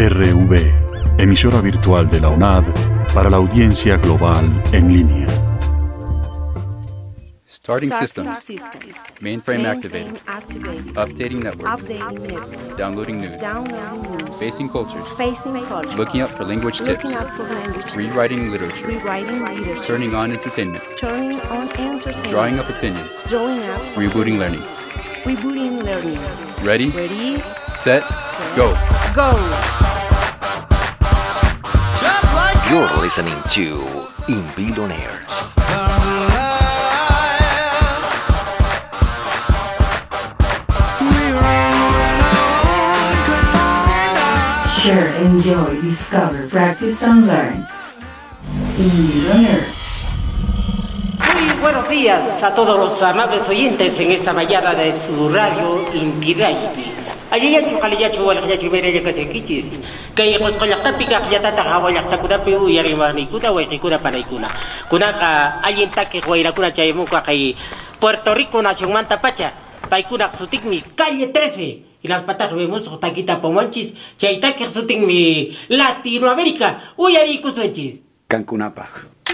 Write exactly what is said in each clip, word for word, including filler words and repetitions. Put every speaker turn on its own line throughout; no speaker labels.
R V, emisora virtual de la UNAD para la audiencia global en línea.
Starting
Start
systems.
systems.
Mainframe,
Mainframe
activated.
activated.
Updating network.
Updating network.
Downloading news.
Downloading news.
Facing cultures.
Facing culture.
Looking out for language tips.
Looking out for language tips.
Rewriting literature.
Rewriting literature.
Turning on entertainment.
Turning on entertainment.
Drawing up opinions.
Drawing up.
Rebooting learning.
Rebooting learning.
Ready?
Ready.
Set.
Set.
Go.
Go.
You're listening to Inbil on Air.
Share, enjoy, discover, practice and learn. Inbil on Air.
Muy buenos días a todos los amables oyentes en esta mañana de su radio Intiray. Allí ya chukali ya chuwal ya chumere ya kasekichis. Kay kos kolakta pika ya tata hawalakta kuna piu yari mani kuna wa kuna para kuna. Kuna ka alguien take huayra kuna chaymu ka kay Puerto Rico nación manta pacha. Pai kuna sutik mi calle trece. Y las patas vemos taquita pomanchis. Chaita que sutik mi Latinoamérica. Uyari kusunchis.
Cancunapa.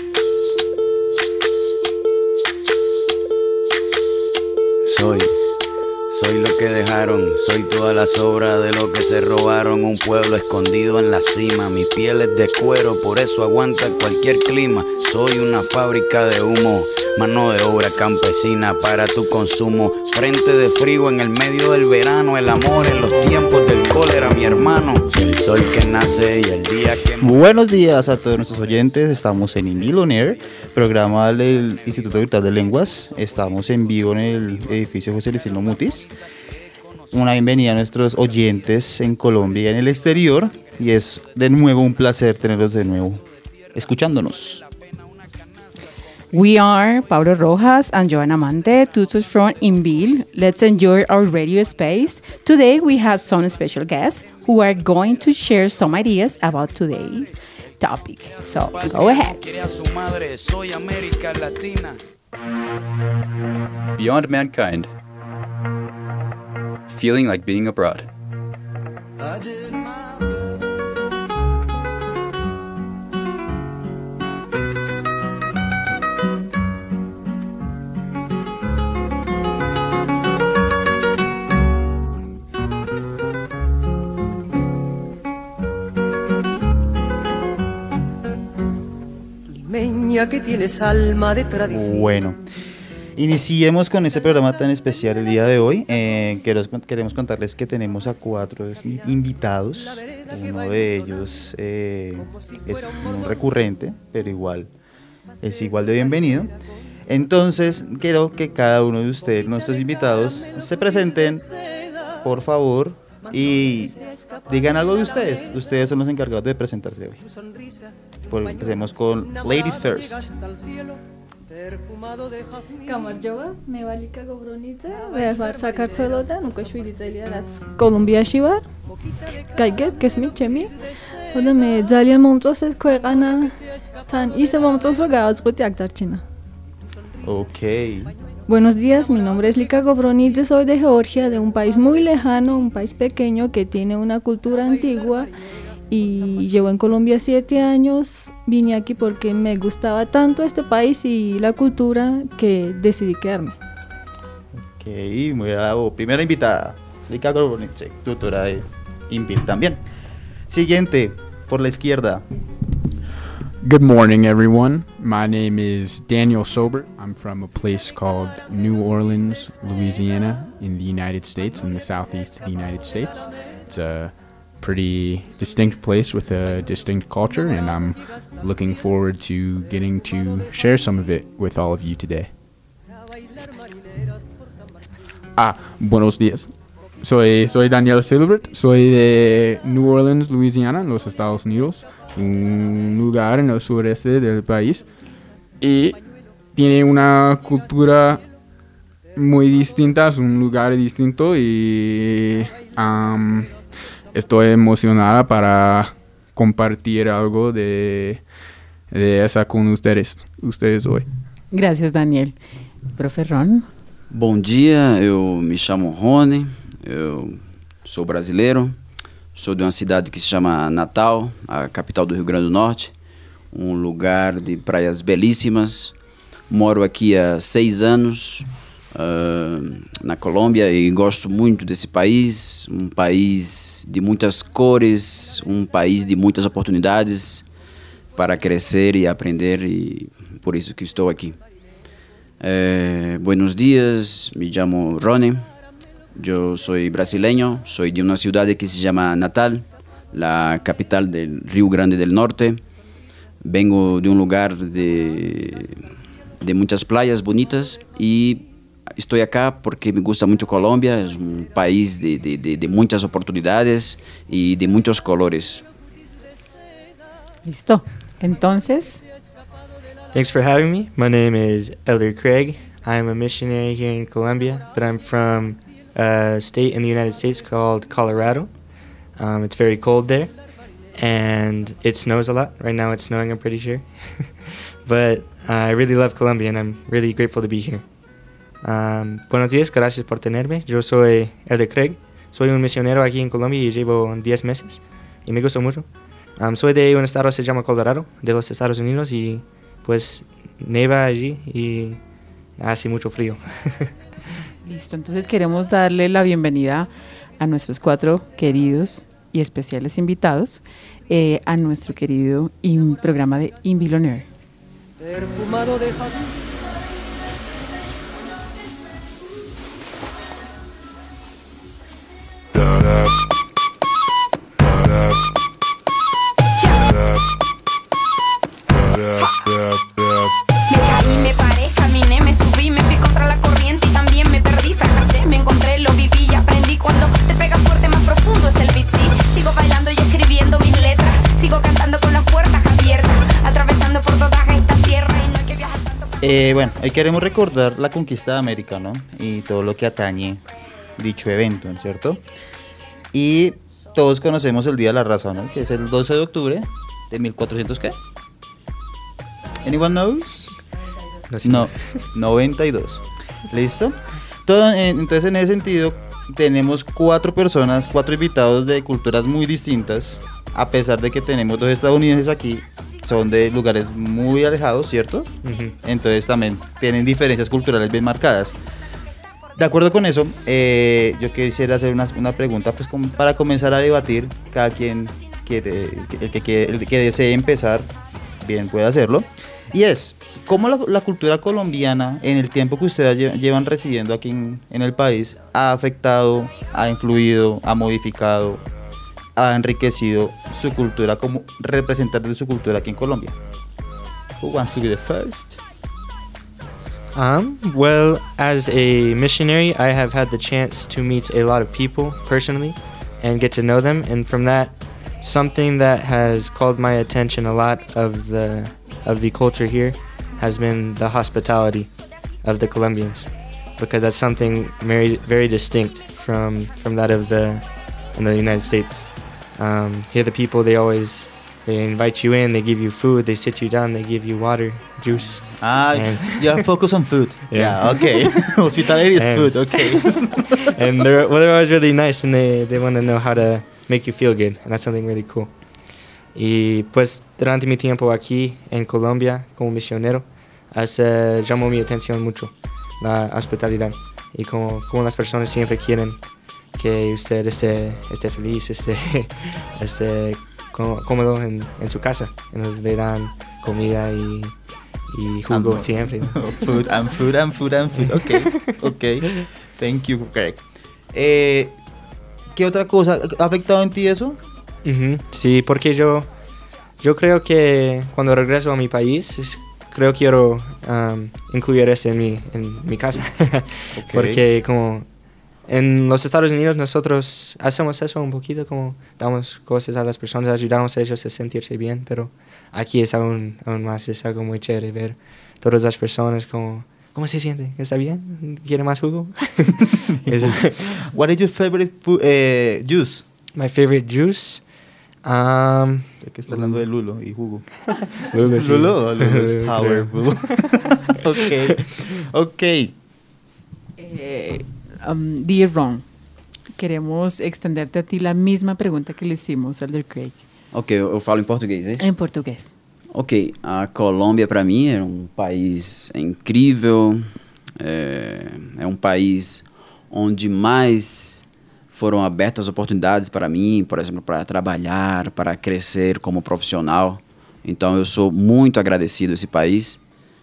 Soy, soy lo que dejaron, soy toda la sobra de lo que se robaron. Un pueblo escondido en la cima, mi piel es de cuero, por eso aguanta cualquier clima. Soy una fábrica de humo, mano de obra campesina para tu consumo. Frente de frío en el medio del verano, el amor en los tiempos del cólera, mi hermano. El sol que nace y el día que...
Buenos días a todos nuestros oyentes, estamos en Inbil on Air, programa del Instituto Virtual de Lenguas. Estamos en vivo en el edificio José Licino Mutis. Una bienvenida a nuestros oyentes en Colombia y en el exterior, y es de nuevo un placer tenerlos de nuevo escuchándonos.
We are Pablo Rojas and Joana Mante, tutors from Inbil. Let's enjoy our radio space. Today we have some special guests who are going to share some ideas about today's topic. So go ahead.
Beyond mankind. Feeling like being abroad.
Que tienes alma de tradición.
Bueno, iniciemos con este programa tan especial el día de hoy. Eh, queremos, queremos contarles que tenemos a cuatro invitados. Uno de ellos eh, es un recurrente, pero igual es igual de bienvenido. Entonces, quiero que cada uno de ustedes, nuestros invitados, se presenten, por favor, y digan algo de ustedes. Ustedes son los encargados de presentarse hoy. Por, empecemos con Ladies First.
გამარჯობა, მე ვალიკა გობრონიძე, მე ვარ საქართველოდან, უკვე შვიდი წელია რაც კოლუმბიაში ვარ. გაიგეთ, გესმით ჩემი? და მე ძალიან მომწონს ეს ქვეყანა, თან ისე მომწონს რომ გავაწყვეტი აქ დარჩენა.
Okay.
Buenos días, mi nombre es Lika Gobronidze, soy de Georgia, de un país muy lejano, un país pequeño que tiene una cultura antigua. Y llevo en Colombia siete años, vine aquí porque me gustaba tanto este país y la cultura que decidí quedarme.
Ok, muy bravo. Primera invitada, Lika Gobronidze, tutora de Inbil también. Siguiente, por la izquierda.
Good morning, everyone. My name is Daniel Sobert. I'm from a place called New Orleans, Louisiana, in the United States, in the southeast of the United States. It's a pretty distinct place with a distinct culture, and I'm looking forward to getting to share some of it with all of you today. Ah, buenos días. Soy, soy Daniel Silbert, soy de New Orleans, Louisiana, en los Estados Unidos, un lugar en el sureste del país, y tiene una cultura muy distinta, es un lugar distinto, y um, estoy emocionada para compartir algo de, de esa con ustedes, ustedes hoy.
Gracias, Daniel. Profe Ron.
Bom dia, eu me chamo Rony, eu sou brasileiro,
Sou de uma cidade que se chama Natal, a capital do Rio Grande do Norte, um lugar de praias belíssimas. Moro aqui há seis anos, uh, na Colômbia, e gosto muito desse país, um país de muitas cores, um país de muitas oportunidades para crescer e aprender, e por isso que estou aqui. Eh, buenos días, me llamo Ronnie. Yo soy brasileño, soy de una ciudad que se llama Natal, la capital del Río Grande del Norte. Vengo de un lugar de, de muchas playas bonitas y estoy acá porque me gusta mucho Colombia. Es un país de, de, de, de muchas oportunidades y de muchos colores.
Listo. Entonces,
thanks for having me. My name is Elder Craig. I'm a missionary here in Colombia, but I'm from a state in the United States called Colorado. Um, it's very cold there, and it snows a lot. Right now it's snowing, I'm pretty sure. But uh, I really love Colombia, and I'm really grateful to be here. Um, buenos días, gracias por tenerme. Yo soy Elder Craig. Soy un misionero aquí en Colombia y llevo diez meses, y me gusta mucho. Um, soy de un estado que se llama Colorado, de los Estados Unidos, y pues neva allí y hace mucho frío.
listo. Entonces queremos darle la bienvenida a nuestros cuatro queridos y especiales invitados eh, a nuestro querido in- programa de Inbil On Air.
Perfumado de jazmín.
Me caí, me paré, caminé, me subí, me fui contra la corriente y también me perdí, fracasé, me encontré, lo viví y aprendí. Cuando te pegas fuerte, más profundo es el beat, sí. Sigo bailando y escribiendo mis letras, sigo cantando con las puertas abiertas, atravesando por toda esta tierra y no hay que viajar tanto.
Eh, bueno, hoy queremos recordar la conquista de América, ¿no? Y todo lo que atañe dicho evento, ¿no es cierto? Y todos conocemos el Día de la Raza, ¿no? Que es el doce de octubre de mil cuatrocientos, ¿qué? Anyone knows? No, noventa y dos. ¿Listo? Todo, entonces, en ese sentido, tenemos cuatro personas, cuatro invitados de culturas muy distintas. A pesar de que tenemos dos estadounidenses aquí, son de lugares muy alejados, ¿cierto? Uh-huh. Entonces también tienen diferencias culturales bien marcadas. De acuerdo con eso, eh, yo quisiera hacer una, una pregunta pues, como para comenzar a debatir. Cada quien, quiere, el, que, quiere, el que desee empezar, bien puede hacerlo. Y es, ¿cómo la, la cultura colombiana, en el tiempo que ustedes lle- llevan residiendo aquí en, en el país, ha afectado, ha influido, ha modificado, ha enriquecido su cultura como representante de su cultura aquí en Colombia? Who wants to be the first?
Um, well, as a missionary, I have had the chance to meet a lot of people personally and get to know them. And from that, something that has called my attention a lot of the of the culture here has been the hospitality of the Colombians, because that's something very very distinct from from that of the in the United States. Um, here, the people, they always they invite you in, they give you food, they sit you down, they give you water, juice.
Ah, you are focused on food. Yeah, yeah, okay. Hospitality is
and,
food, okay.
And they're, well, they're always really nice, and they, they want to know how to make you feel good, and that's something really cool. Y pues durante mi tiempo aquí en Colombia como misionero, uh, llamó mi atención mucho la hospitalidad y como, como las personas siempre quieren que usted esté, esté feliz, esté, esté cómodo en, en su casa. Entonces le dan comida y, y jugo and siempre.
Food and food and food and food. Okay, okay. Thank you, Greg. Eh, ¿Qué otra cosa ha afectado en ti eso?
Uh-huh. Sí, porque yo, yo creo que cuando regreso a mi país, es, creo que quiero um, incluir eso en mi, en mi casa. Okay. Porque como en los Estados Unidos nosotros hacemos eso un poquito, como damos cosas a las personas, ayudamos a ellos a sentirse bien, pero aquí es aún, aún más, es algo muy chévere ver todas las personas como, ¿cómo se siente? ¿Está bien? ¿Quiere más jugo?
What is your favorite food, uh, juice?
My favorite juice? Um,
que está hablando de Lulo y jugo.
Lulo, sí.
Lulo, Lulo es powerful. Ok, ok.
Eh, um, dear Ron, queremos extenderte a ti la misma pregunta que le hicimos al Elder Craig.
Ok, eu, eu falo em português, é isso?
Em português.
Ok, a Colômbia para mim é um país incrível, é, é um país onde mais foram abertas oportunidades para mim, por exemplo, para trabalhar, para crescer como profissional. Então eu sou muito agradecido a esse país.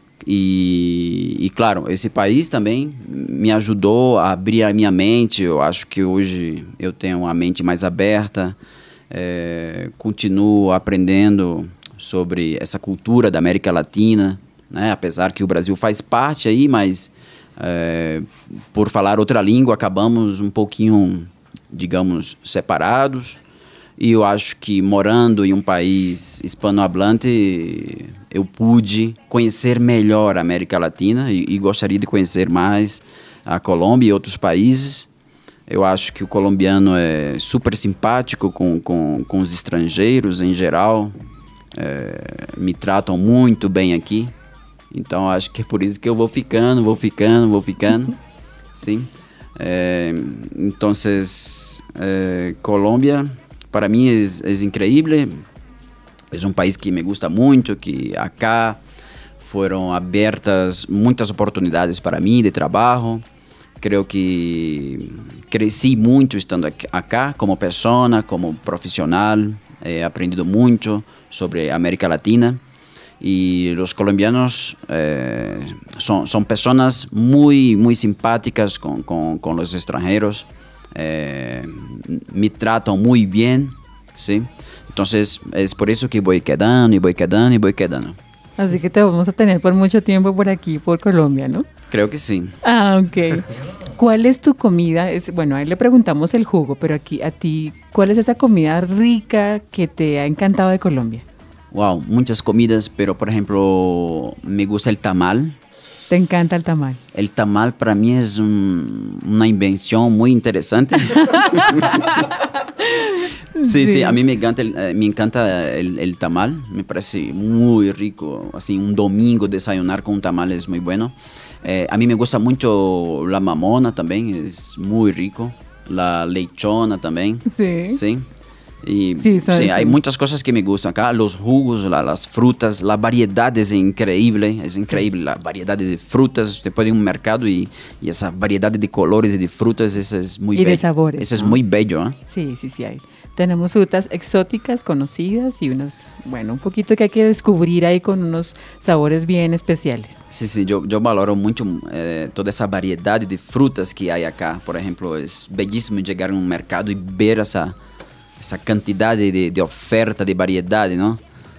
E, e claro, esse país também me ajudou a abrir a minha mente. Eu acho que hoje eu tenho a mente mais aberta, é, continuo aprendendo sobre essa cultura da América Latina, né? Apesar que o Brasil faz parte aí, mas é, por falar outra língua acabamos um pouquinho, digamos, separados. E eu acho que morando em um país hispanohablante, eu pude conhecer melhor a América Latina e, e gostaria de conhecer mais a Colômbia e outros países. Eu acho que o colombiano é super simpático com, com, com os estrangeiros em geral. É, me tratam muito bem aqui, então acho que é por isso que eu vou ficando, vou ficando, vou ficando, sim. É, então, é, Colômbia para mim é, é incrível, é um país que me gusta muito, que acá foram abertas muitas oportunidades para mim de trabalho. Creio que cresci muito estando acá como pessoa, como profissional. He aprendido mucho sobre América Latina y los colombianos eh, son, son personas muy, muy simpáticas con, con, con los extranjeros, eh, me tratan muy bien, ¿sí? Entonces es por eso que voy quedando y voy quedando y voy quedando.
Así que te vamos a tener por mucho tiempo por aquí, por Colombia, ¿no?
Creo que sí.
Ah, ok. ¿Cuál es tu comida? Es, bueno, a él le preguntamos el jugo, pero aquí a ti, ¿cuál es esa comida rica que te ha encantado de Colombia?
Wow, muchas comidas, pero por ejemplo, me gusta el tamal.
¿Te encanta el tamal?
El tamal para mí es un, una invención muy interesante. Sí, sí, sí, a mí me encanta, el, me encanta el, el tamal, me parece muy rico, así un domingo desayunar con un tamal es muy bueno. Eh, a mí me gusta mucho la mamona también, es muy rico, la lechona también.
Sí.
Sí. Y
sí, son,
sí,
son.
Hay muchas cosas que me gustan acá, los jugos, la, las frutas, la variedad es increíble, es increíble, sí. La variedad de frutas, usted puede ir a un mercado y, y esa variedad de colores y de frutas, eso es muy
y
bello.
Y de sabores.
Eso
¿no?
es muy bello. ¿eh?
Sí, sí, sí hay. Tenemos frutas exóticas, conocidas y unas, bueno, un poquito que hay que descubrir ahí con unos sabores bien especiales.
Sí, sí, yo, yo valoro mucho eh, toda esa variedad de frutas que hay acá. Por ejemplo, es bellísimo llegar a un mercado y ver esa, esa cantidad de, de oferta, de variedad, ¿no?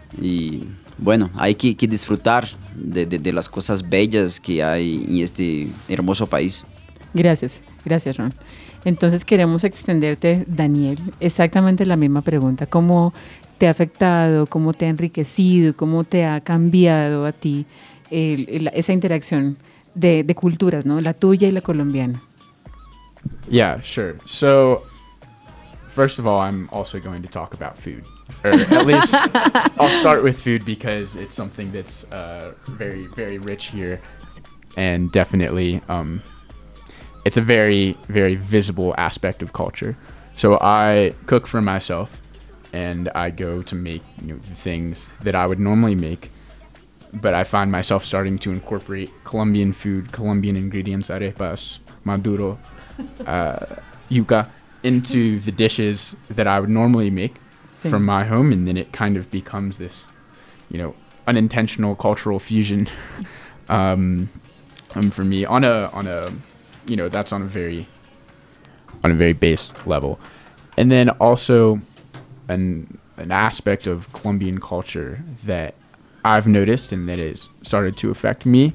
Y bueno, hay que, que disfrutar de, de, de las cosas bellas que hay en este hermoso país.
Gracias, gracias, Ron. Entonces queremos extenderte, Daniel, exactamente la misma pregunta. ¿Cómo te ha afectado, cómo te ha enriquecido, cómo te ha cambiado a ti el, el, esa interacción de, de culturas, ¿no? La tuya y la colombiana?
Yeah, sure. So, first of all, I'm also going to talk about food. Or at least I'll start with food because it's something that's uh, very, very rich here. And definitely... Um, it's a very, very visible aspect of culture. So I cook for myself, and I go to make, you know, the things that I would normally make, but I find myself starting to incorporate Colombian food, Colombian ingredients, arepas, maduro, uh, yuca, into the dishes that I would normally make
Same.
from my home, and then it kind of becomes this, you know, unintentional cultural fusion um, um, for me on a on a you know, that's on a very on a very base level. And then also an an aspect of Colombian culture that I've noticed and that has started to affect me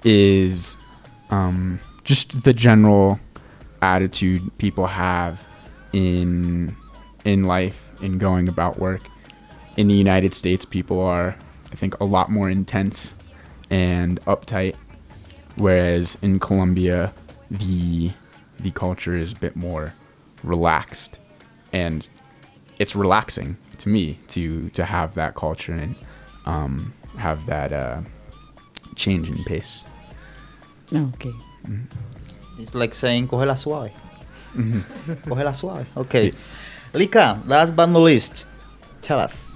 is um, just the general attitude people have in in life, in going about work. In the United States, people are, I think, a lot more intense and uptight, whereas in Colombia, the the culture is a bit more relaxed, and it's relaxing to me to to have that culture and um, have that uh, change in pace.
Okay.
Mm-hmm. It's like saying "coge la suave." Cógela suave. Ok. Lika, last but not least. Tell us.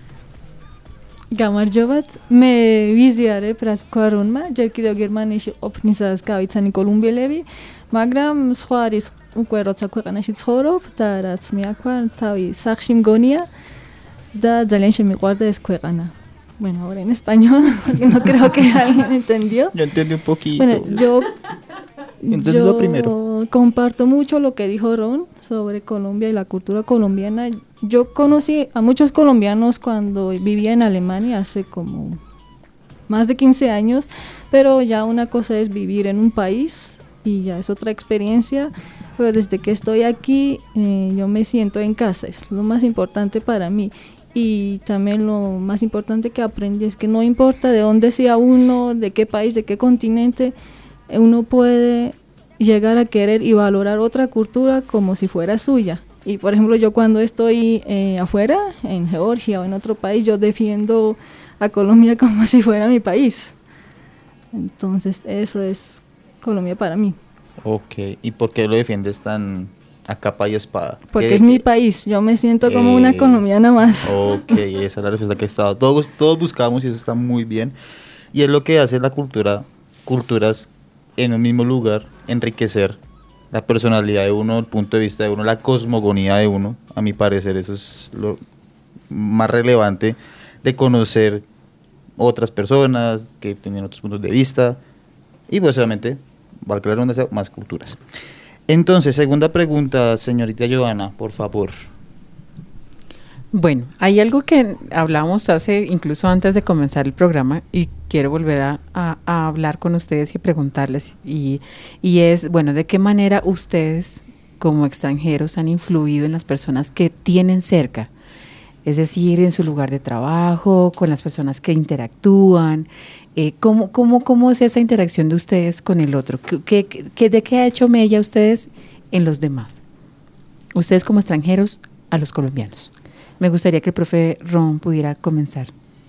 გამარჯობათ, მე ვიზიარე პრასკوارუნმა, ჯერ კიდევ გერმანიაში ოფნისას გავიცანი კოლუმბიელები, მაგრამ სხვა არის უკვე როცა ქვეყანაში ცხოვრობ და რაც მეაქვარ, თავი სახში მგონია და ძალიან შემიყვარდა ეს ქვეყანა. Bueno, ahora en español, porque no creo que alguien entendió.
Yo entendí un poquito.
Bueno, yo,
Entendí
yo
lo primero.
comparto mucho lo que dijo Ron sobre Colombia y la cultura colombiana. Yo conocí a muchos colombianos cuando vivía en Alemania hace como más de quince años, pero ya una cosa es vivir en un país y ya es otra experiencia, pero desde que estoy aquí eh, yo me siento en casa, es lo más importante para mí. Y también lo más importante que aprendí es que no importa de dónde sea uno, de qué país, de qué continente, uno puede llegar a querer y valorar otra cultura como si fuera suya. Y por ejemplo, yo cuando estoy eh, afuera, en Georgia o en otro país, yo defiendo a Colombia como si fuera mi país. Entonces eso es Colombia para mí.
Ok, ¿y por qué lo defiendes tan a capa y espada?
Porque es mi país, yo me siento como una colombiana más.
Ok, esa es la respuesta que he estado. Todos, todos buscamos y eso está muy bien. Y es lo que hace la cultura, culturas en un mismo lugar, enriquecer la personalidad de uno, el punto de vista de uno, la cosmogonía de uno. A mi parecer eso es lo más relevante de conocer otras personas que tienen otros puntos de vista y pues obviamente, valga la redundancia, más culturas. Entonces, segunda pregunta, señorita Joana, por favor.
Bueno, hay algo que hablamos hace, incluso antes de comenzar el programa, y quiero volver a, a, a hablar con ustedes y preguntarles, y, y es, bueno, ¿de qué manera ustedes, como extranjeros, han influido en las personas que tienen cerca? Es decir, en su lugar de trabajo, con las personas que interactúan. Eh, ¿cómo, cómo, ¿Cómo es esa interacción de ustedes con el otro? ¿Qué, qué, qué, ¿De qué ha hecho mella ustedes en los demás? Ustedes como extranjeros a los colombianos. Me gustaría que el profe Ron pudiera comenzar.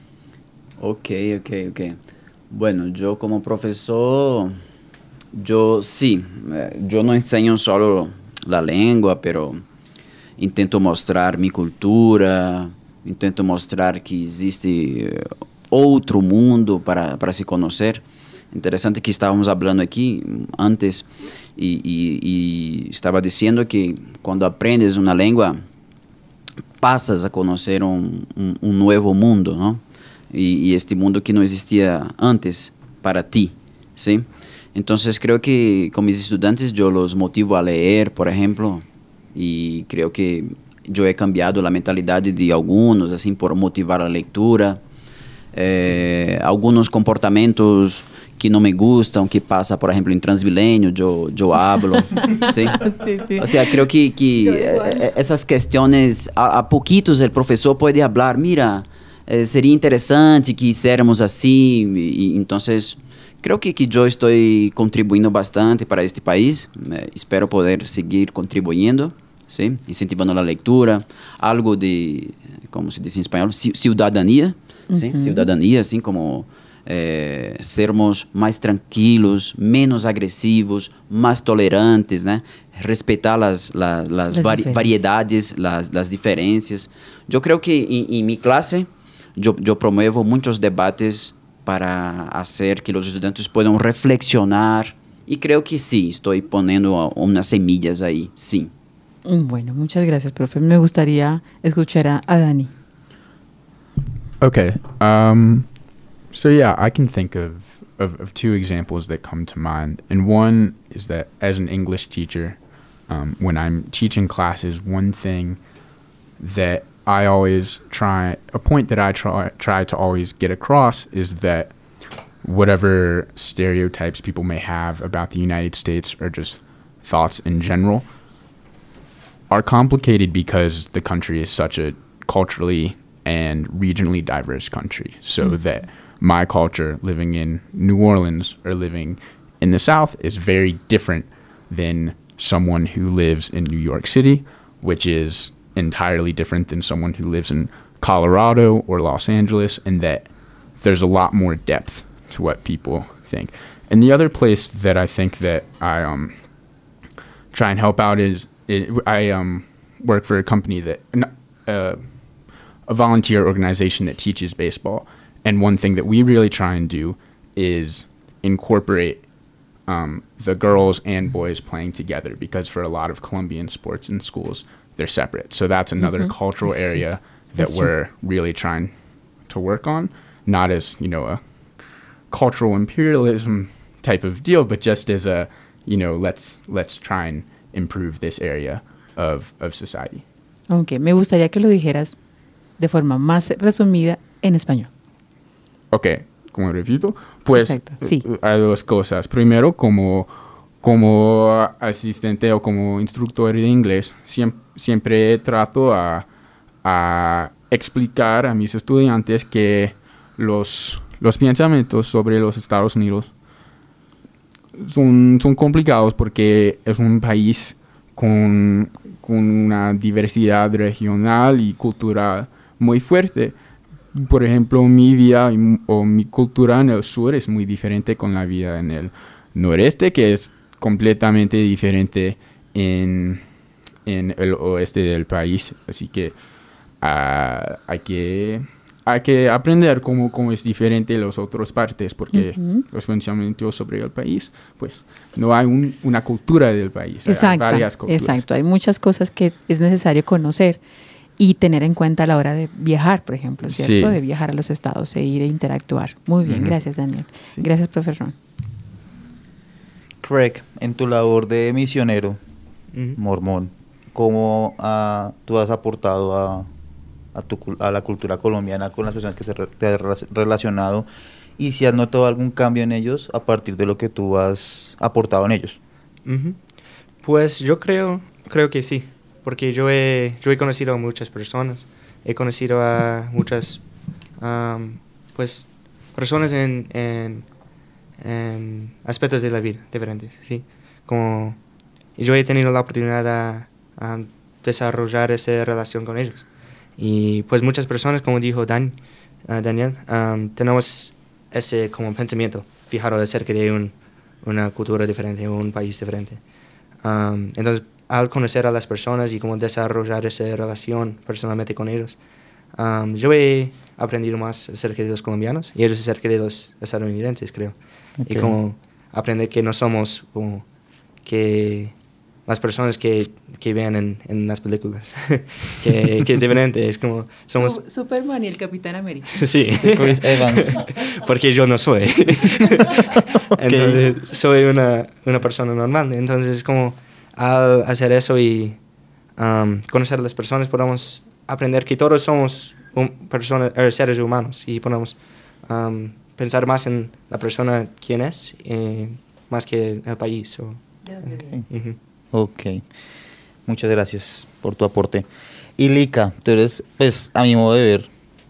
Ok, ok, ok. Bueno, yo como profesor, yo sí, yo no enseño solo la lengua, pero intento mostrar mi cultura, intento mostrar que existe outro mundo para, para se conhecer. Interessante que estávamos falando aqui antes e, e, e estava dizendo que quando aprendes uma língua, passas a conhecer um, um, um novo mundo, não? E, e este mundo que não existia antes para ti, sim? Então, creio que com mis estudantes eu os motivo a ler, por exemplo, e creio que eu he cambiado a mentalidade de alguns, assim, por motivar a leitura. Eh, algunos comportamientos que no me gustan, que pasa, por ejemplo, en Transmilenio, yo, yo hablo, ¿sí?
Sí, sí.
O sea, creo que, que eh, esas cuestiones, a, a poquitos el profesor puede hablar, mira, eh, sería interesante que hiciéramos así, y, y entonces creo que, que yo estoy contribuyendo bastante para este país, eh, espero poder seguir contribuyendo, ¿sí? Incentivando la lectura, algo de, como se dice en español, ciudadanía, ¿sí? Uh-huh. Ciudadanía, assim como eh, sermos mais tranquilos, menos agressivos, mais tolerantes, né? Respeitar las, las, las vari variedades, las, las diferencias. Eu creio que em, em minha classe, eu, eu promovo muitos debates para fazer que os estudantes possam reflexionar e creio que sim, estou ponendo umas semillas aí, sim.
Bueno, muchas gracias, profe. Me gustaría escuchar a, a Dani.
Okay. Um, so yeah, I can think of, of, of two examples that come to mind. And one is that as an English teacher, um, when I'm teaching classes, one thing that I always try, a point that I try, try to always get across is that whatever stereotypes people may have about the United States or just thoughts in general are complicated because the country is such a culturally and regionally diverse country, so mm. that my culture living in New Orleans or living in the South is very different than someone who lives in New York City, which is entirely different than someone who lives in Colorado or Los Angeles, and that there's a lot more depth to what people think. And the other place that I think that I um try and help out is, is I um, work for a company that uh, a volunteer organization that teaches baseball, and one thing that we really try and do is incorporate um, the girls and boys playing together, because for a lot of Colombian sports in schools, they're separate. So that's another
Mhm.
cultural
That's
area
it.
that
That's true.
we're really trying to work on, not as, you know, a cultural imperialism type of deal, but just as a, you know, let's let's try and improve this area of, of society.
Ok, me gustaría que lo dijeras de forma más resumida en español.
Ok, como repito, pues
Exacto, sí.
eh, hay dos cosas. Primero, como, como asistente o como instructor de inglés, siem- siempre trato a, a explicar a mis estudiantes que los, los pensamientos sobre los Estados Unidos son, son complicados porque es un país con, con una diversidad regional y cultural muy fuerte. Por ejemplo, mi vida y- o mi cultura en el sur es muy diferente con la vida en el noreste, que es completamente diferente en, en el oeste del país. Así que ah, hay que hay que aprender cómo, cómo es diferente las otras partes, porque
Ujú.
los pensamientos sobre el país, pues no hay un- una cultura del país, hay
Exacto,
varias culturas.
exacto. Hay muchas cosas que es necesario conocer y tener en cuenta a la hora de viajar, por ejemplo, ¿cierto?
Sí.
De viajar a los estados e ir a interactuar. Muy bien,
Ujú.
gracias, Daniel. Gracias, profesor Ron.
Craig, en tu labor de misionero
Ujú.
mormón, ¿cómo ah, tú has aportado a, a, tu, cul- a la cultura colombiana con las personas que te, re- te has rela- relacionado? Y si has notado algún cambio en ellos a partir de lo que tú has aportado en ellos.
Ujú. Pues yo creo, creo que sí, porque yo he, yo he conocido a muchas personas, he conocido a muchas, am, pues, personas en, en, en aspectos de la vida diferentes, sí, como, y yo he tenido la oportunidad a, a desarrollar esa relación con ellos, y pues muchas personas, como dijo Dan, ah, Daniel, am, tenemos ese como pensamiento fijado acerca de un, una cultura diferente, un país diferente. Um, entonces, al conocer a las personas y cómo desarrollar esa relación personalmente con ellos, um, yo he aprendido más acerca de los colombianos y ellos acerca de los estadounidenses, creo. Y
Ok.
como aprender que no somos como que las personas que, que vean en, en las películas, que, que es diferente, es como somos...
Su- Superman y el Capitán América.
Sí.
Chris Evans.
Porque yo no soy. Entonces, soy una, una persona normal. Entonces, como al hacer eso y um, conocer a las personas, podemos aprender que todos somos un, personas, er, seres humanos y podemos um, pensar más en la persona quién es, eh, más que el país. o- Ujú.
Ok, muchas gracias por tu aporte. Y Lika, tú eres, pues, a mi modo de ver,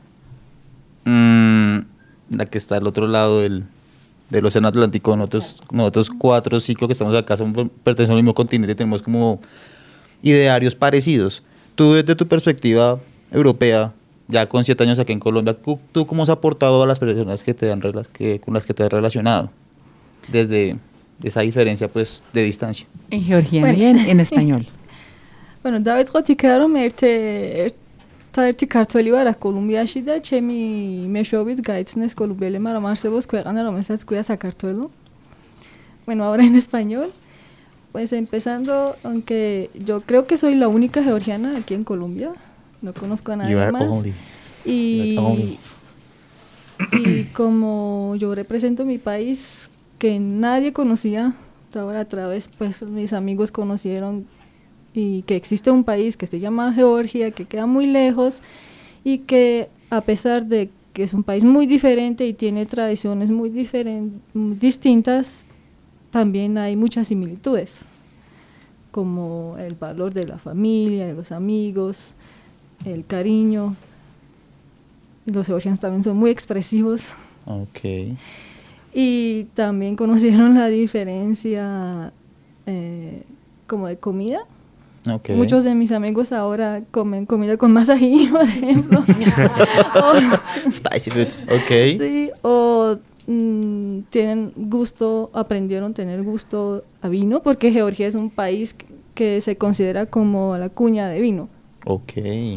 mm, la que está al otro lado del, del Océano Atlántico. Nosotros, nosotros cuatro o cinco que estamos acá somos, pertenecemos al mismo continente, tenemos como idearios parecidos. Tú, desde tu perspectiva europea, ya con siete años aquí en Colombia, ¿tú, tú cómo has aportado a las personas que te han, rela- que, con las que te has relacionado? Desde esa diferencia, pues, de distancia.
En georgiano
Bueno.
y en, en español.
Bueno, დავიწყოთ იქ რომ ერთ ერთადერთი ქართველი ვარ აქ კოლუმბიაში და ჩემი მეშვეობით გაიცნეს კოლუმბიელებმა რომ არსებობს ქვეყანა რომელსაც ქვია საქართველო. Bueno, ahora en español. Pues empezando, aunque yo creo que soy la única georgiana aquí en Colombia, no conozco a nadie
You are
más.
only.
Y,
You are only.
y como yo represento mi país que nadie conocía, hasta ahora a través, pues mis amigos conocieron y que existe un país que se llama Georgia, que queda muy lejos y que a pesar de que es un país muy diferente y tiene tradiciones muy diferen- muy distintas, también hay muchas similitudes, como el valor de la familia, de los amigos, el cariño. Y los georgianos también son muy expresivos.
Ok.
Y también conocieron la diferencia eh, como de comida.
Okay.
Muchos de mis amigos ahora comen comida con más ají, por ejemplo. O-
Spicy food. Ok.
Sí, o mm, tienen gusto, aprendieron a tener gusto a vino, porque Georgia es un país que que se considera como la cuña de vino.
Ok.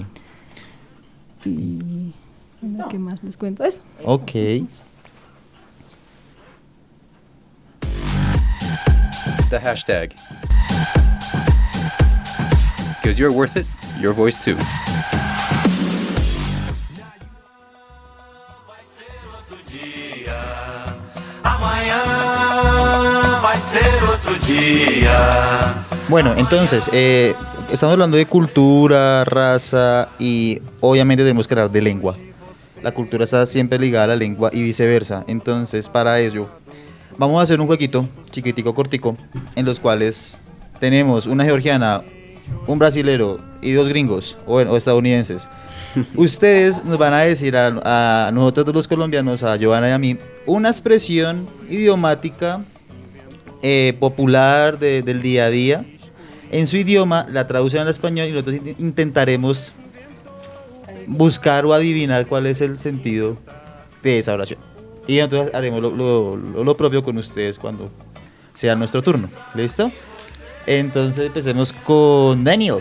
Y bueno, ¿qué más les cuento? Eso.
Ok.
The hashtag. Because you're worth it, your voice too.
Amanhã vai ser outro dia.
Bueno, entonces, eh, estamos hablando de cultura, raza y obviamente tenemos que hablar de lengua. La cultura está siempre ligada a la lengua y viceversa. Entonces, para ello, vamos a hacer un jueguito chiquitico, cortico, en los cuales tenemos una georgiana, un brasilero y dos gringos o, o estadounidenses. Ustedes nos van a decir a, a nosotros los colombianos, a Giovanna y a mí, una expresión idiomática eh, popular de, del día a día. En su idioma la traducen al español y nosotros intentaremos buscar o adivinar cuál es el sentido de esa oración. Y entonces haremos lo, lo, lo, lo propio con ustedes cuando sea nuestro turno. ¿Listo? Entonces empecemos con Daniel.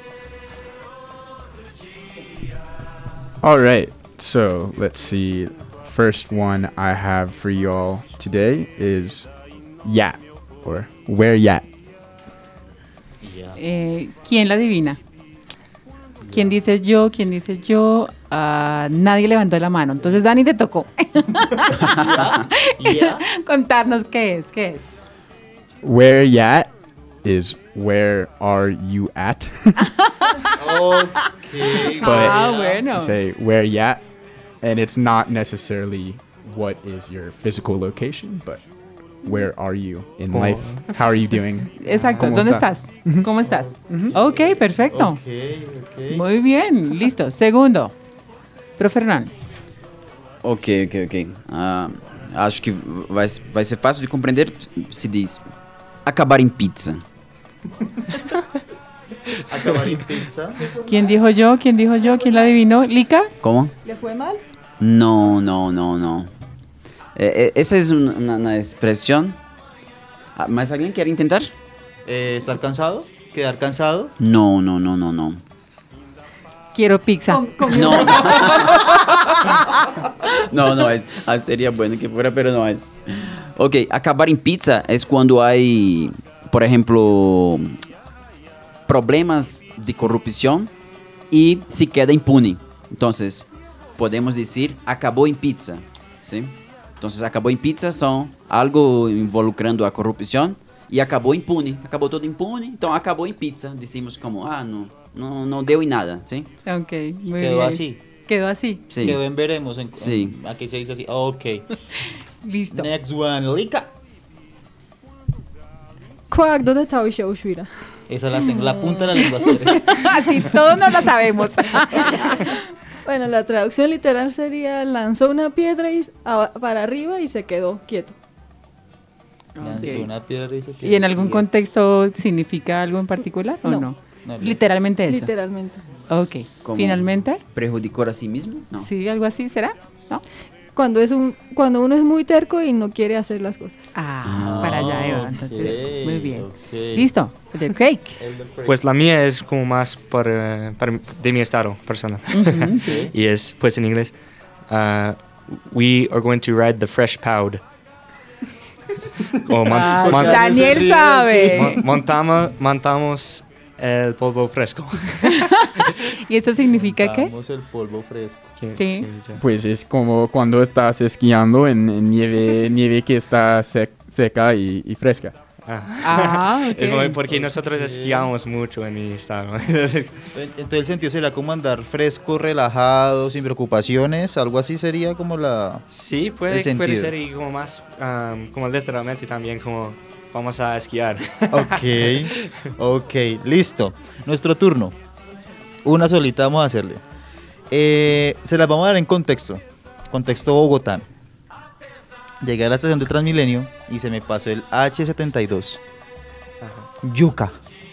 All right, so let's see. First one I have for you all today is yat, or where yat.
Eh, ¿Quién la adivina? ¿Quién dice yo? ¿Quién dice yo? Uh, nadie levantó la mano. Entonces, Dani, te tocó.
Yeah.
Contarnos qué es, qué es.
Where yat is where are you at?
Okay.
But
Ah, bueno.
say where yat, and it's not necessarily what is your physical location, but where are you in
Oh.
life? How are you doing?
Exacto.
¿Cómo
¿Dónde
está?
estás? ¿Cómo estás? Ok, perfecto.
Okay, okay.
Muy bien, listo. Segundo. Profe Hernán.
Ok, ok, ok. Ah, acho que vai, vai ser fácil de compreender se diz acabar em pizza.
Acabar en pizza.
¿Quién dijo yo? ¿Quién dijo yo? ¿Quién la adivinó? ¿Lica?
Como?
¿Le fue mal?
No, no, no, no. Eh, eh, essa é uma, uma expressão. Ah, mas alguém quer tentar?
Eh, ¿Estar cansado? ¿Quedar cansado?
No, no, no, no, no.
Quiero pizza.
No, no, no es. Ah, sería bueno que fuera, pero no es. Ok, acabar em pizza es cuando hay, por ejemplo, problemas de corrupción y se queda impune. Entonces, podemos decir acabou em pizza, ¿sí? Entonces, acabou em pizza son algo involucrando a corrupción y acabou impune. Acabou todo impune, então acabou em pizza. Decimos como, ah, no, no, no deu em nada, ¿sí?
Ok, muy
Quedó
bien.
así.
Quedó así.
Sí.
Quedó en veremos. En,
Sí.
en- aquí se dice así. Ok.
Listo.
Next one, Lika.
Kwak, ¿dónde está Ushira?
Esa la tengo, la punta de la lengua.
Así todos no la sabemos.
Bueno, la traducción literal sería lanzó una piedra y, a- para arriba y se quedó quieto.
Lanzó
Ok.
una piedra y se quedó
¿Y en algún
quieto.
contexto significa algo en particular o no?
No.
No, no.
Literalmente eso.
Literalmente.
Ok.
Como
Finalmente,
Prejudicó a sí mismo? No.
sí, algo así será, ¿no?
Cuando es un cuando uno es muy terco y no quiere hacer las cosas.
Ah, para allá Eva. Entonces, muy bien.
ok.
Listo. The Craig.
Pues la mía es como más para, para- de mi estado personal.
Ujú, sí.
Y es pues en inglés. uh, we are going to ride the fresh powd. O mon-
Ah,
mon-
Daniel sabe.
mon- montamos, montamos el polvo fresco.
¿Y eso significa qué?
Damos el polvo fresco.
Sí.
Pues es como cuando estás esquiando en, en nieve, nieve que está sec- seca y, y fresca.
Ah, ok.
Es como porque nosotros esquiamos mucho en mi estado.
Entonces el sentido sería como andar fresco, relajado, sin preocupaciones, algo así sería como la...
Sí,
el
puede,
sentido.
puede ser y como más, um, como literalmente también como vamos a esquiar.
Ok, ok, listo. Nuestro turno. Una solita vamos a hacerle. Eh, se las vamos a dar en contexto. Contexto bogotano. Llegué a la estación de Transmilenio y se me pasó el hache setenta y dos. Yuca.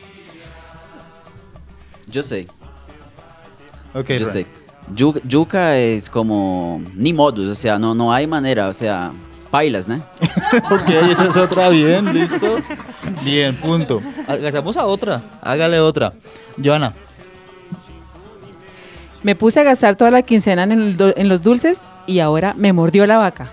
Yo sé.
Ok,
Yo
Ron.
sé. Yu- Yuca es como ni modos, o sea, no, no hay manera, o sea, Pailas, ¿no?
Ok, esa es otra, bien, listo. Bien, punto. Hagamos a otra, hágale otra. Joana.
Me puse a gastar toda la quincena en, el do- en los dulces y ahora me mordió la vaca.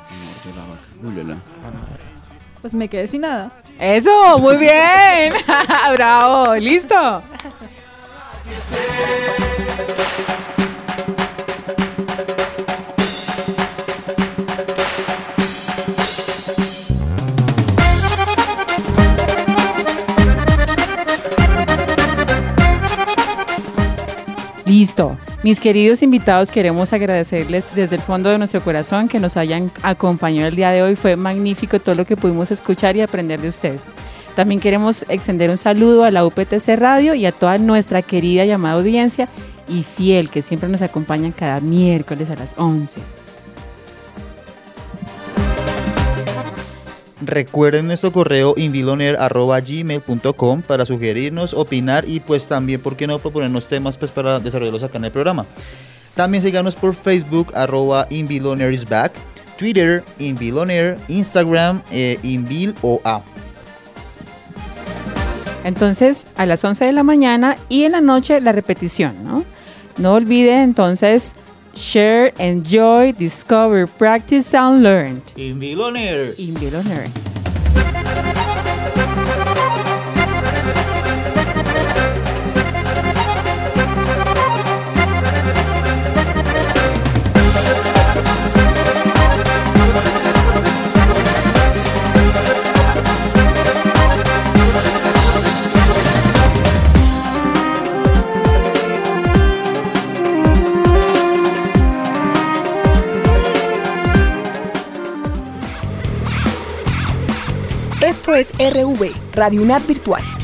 Pues me quedé sin nada.
Eso, muy bien. Bravo, listo. Listo. Mis queridos invitados, queremos agradecerles desde el fondo de nuestro corazón que nos hayan acompañado el día de hoy. Fue magnífico todo lo que pudimos escuchar y aprender de ustedes. También queremos extender un saludo a la U P T C Radio y a toda nuestra querida y amada audiencia y fiel que siempre nos acompañan cada miércoles a las once.
Recuerden nuestro correo invilonair arroba gmail punto com para sugerirnos, opinar y pues también, ¿por qué no proponernos temas pues para desarrollarlos acá en el programa? También síganos por Facebook, arroba invilonairisback, Twitter, invilonair, Instagram, eh, inviloa.
Entonces, a las once de la mañana y en la noche la repetición, ¿no? No olviden entonces share, enjoy, discover, practice and learn.
Invilonair.
Invilonair.
Esto es R V, Radio UNAD Virtual.